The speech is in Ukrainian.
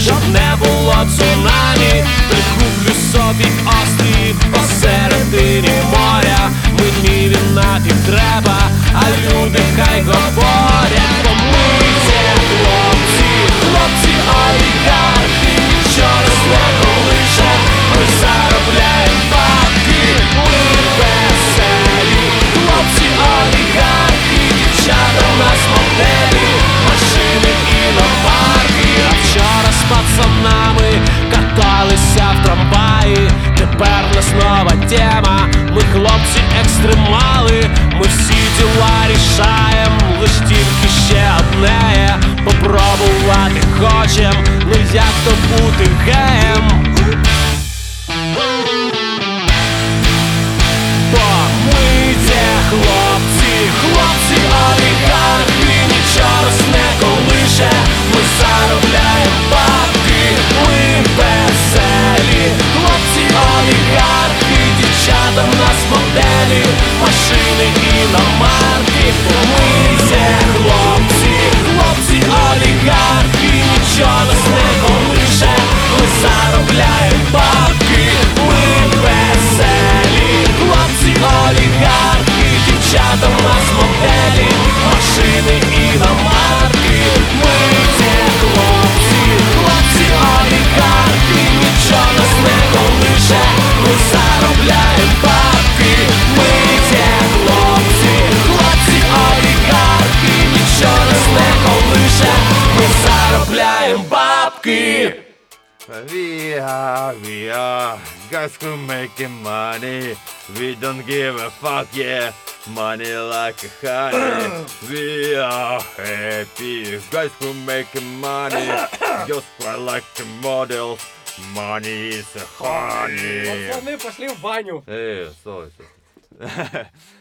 щоб не було цунамі. Прикуплю собі острів посередині моря. Мені він нафіг треба, а люди хай говорять. Помийте, хлопці, хлопці олігархи, нічого не колише, ми заробляємо бабки, ми веселі. Хлопці олігархи, дівчата в нас моделі, машини іномарки. А вчора з пацанами каталися в трамваї. Тепер в нас нова тема, ми хлопці екстремали. Ми всі діла рішаєм, лиш тільки ще одне є попробувати хочем, ну як то бути геєм. Помийте, хлопці, хлопці олігархи, нічого нас не колише, ми заробляємо бабки, ми веселі. Хлопці олігархи, дівчата в нас моделі, машини іномарки. Помийте, хлопці, хлопці олігархи, нічого нас не колише, ми заробляємо бабки, ми веселі. Хлопці олігархи, дівчата в нас моделі, машини іномарки. Мийте, хлопці, хлопці олігархи, нічого нас не колише, ми заробляємо бабки. Мийте, хлопці, хлопці олігархи, нічого нас не колише, ми заробляємо бабки. We are guys who making money. We don't give a fuck, yeah. Money like a honey. We are happy guys who making money. Just cry like the models. Money is a honey. Пацаны, пошли в баню. Стой.